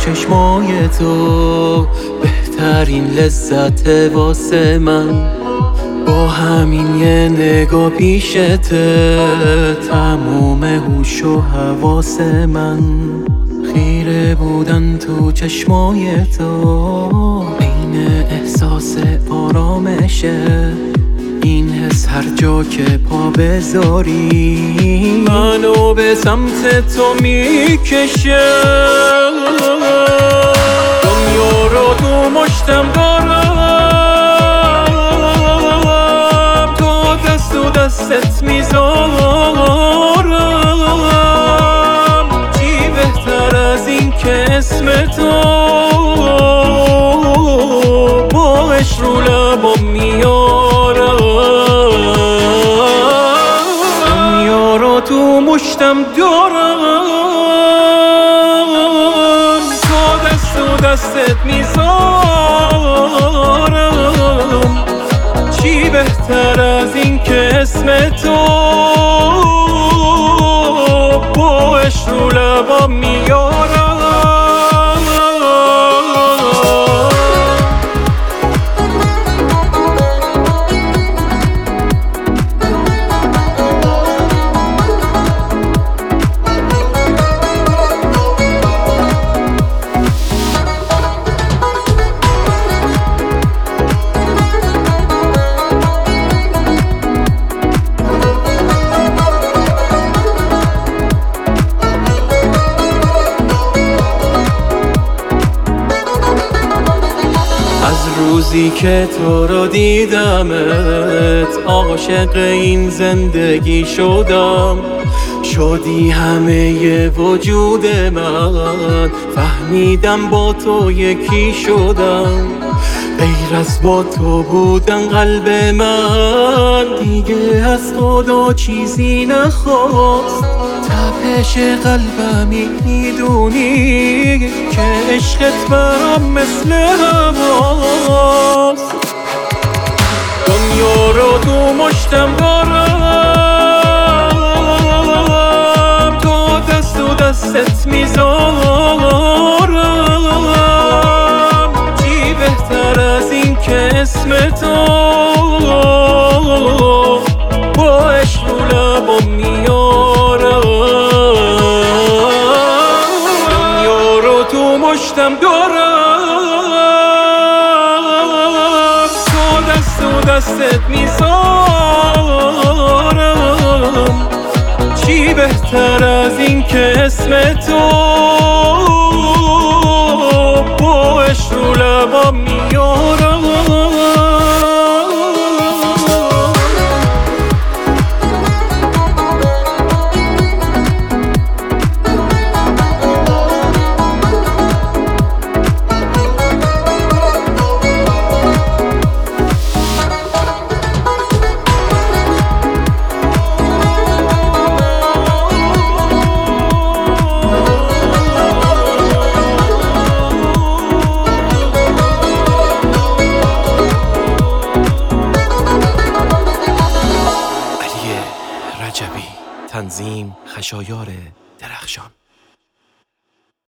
چشمای تو بهترین لذت واسه من. با همین یه نگاه پیشته تموم هوش و حواس من خیره بودن تو چشمای تو. عین احساس آرامشه این حس هر جا که پا بذاری منو به سمت تو میکشه. دنیا رو تو مشتم دارم، تو دست و دستت میذارم. چی بهتر از این که اسم تو باش رو لبام میارم. دنیا رو تو مشتم دارم، تو دست و دستت میذارم. چی بهتر از این که اسم تو باش رو لبام میارم. روزی که تو رو دیدمت عاشق این زندگی شدم. شدی همه وجود من، فهمیدم با تو یکی شدم. غیر از با تو بودن قلب من دیگه از خدا چیزی نخواست. تپش قلبمی میدونی که عشقت برام مثل هواست. دنیا رو تو مشتم دارم، تو دست و دستت میذارم. چی بهتر از این که اسم تو باش رو لبام میارم. دنیا رو تو مشتم دارم، تو دست و دستت میذارم. چی بهتر از این که اسم تو باش رو لبام میارم. تنظیم خشایار درخشان.